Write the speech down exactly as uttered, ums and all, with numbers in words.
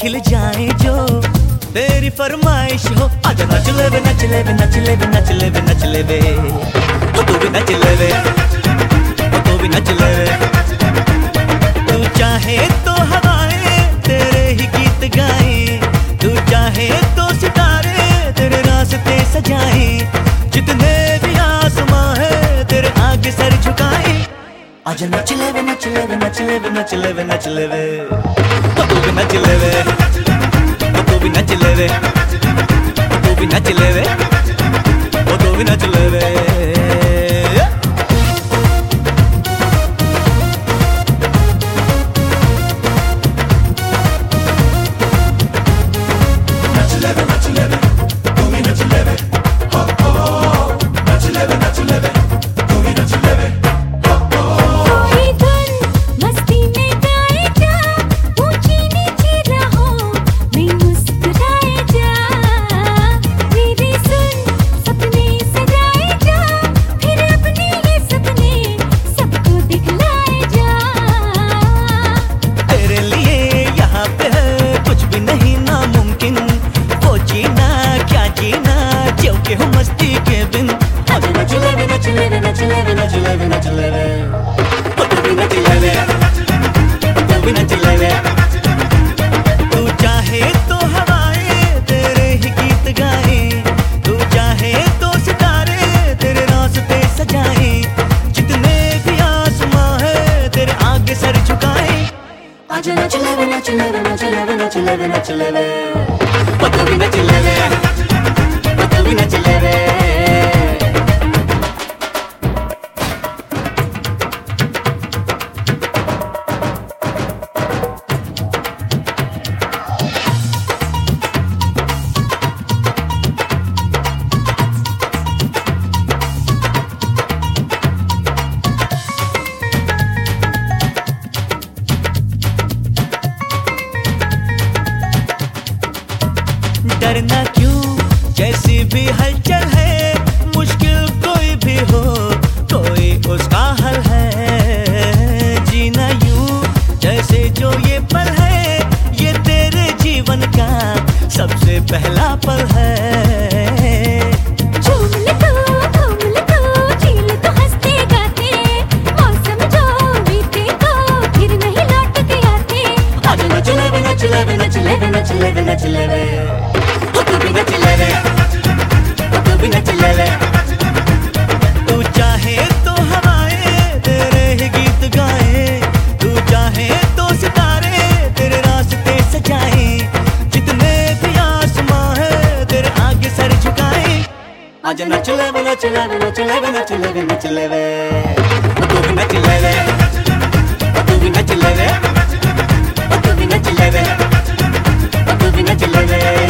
खिल जाए जो तेरी फरमाइश हो। आजा नच ले वे नच ले वे नच ले वे नच ले वे नच ले वे ओ तू भी नच ले वे ओ तू भी नच ले वे। तू चाहे तो हवाएं तेरे ही गीत गाए, तू चाहे तो सितारे तेरे रास्ते सजाए, जितने भी आसमां है तेरे आगे सर झुकाए। आजा नच ले वे नच ले वे नच ले वे नच ले वे नच ले वे ओ तू भी नच ले वे ओ तू भी नच ले वे ओ तू भी नच ले वे ओ तू भी नच ले वे। मस्ती के दिन आजा नच ले वे नच ले वे नच ले वे नच ले वे नच ले वे ओ तू भी नच ले वे ओ तू भी नच ले वे। तू चाहे तो हवाएं तेरे ही गीत गाए, तू चाहे तो सितारे तेरे रास्ते सजाए, जितने भी आसमां है तेरे आगे सर झुकाए। आजा नच ले वे नच ले वे नच ले वे नच ले वे नच ले वे ओ तू भी नच ले वे ओ तू भी नच ले वे। डरना क्यों जैसी भी हलचल है, मुश्किल कोई भी हो कोई उसका हल है। जीना यूं जैसे जो ये पल है, ये तेरे जीवन का सबसे पहला पल है। झूम ले तो घूम ले तो झील तो हंसते गाते, मौसम जो बीते तो फिर नहीं लौट के आते। आजा नच ले वे नच ले वे नच ले वे नच ले वे नच ले वे ओ तू भी नच ले वे ओ तू भी नच ले वे। तू चाहे तो हवाएं तेरे ही गीत गाए, तू चाहे तो सितारे तेरे रास्ते सजाए, जितने भी आसमां है तेरे आगे सर झुकाए। आजा नच ले वे नच ले वे नच ले वे नच ले वे नच ले वे ओ तू भी नच ले वे ओ तू भी नच ले वे ओ तू भी नच ले वे ओ तू भी नच ले वे।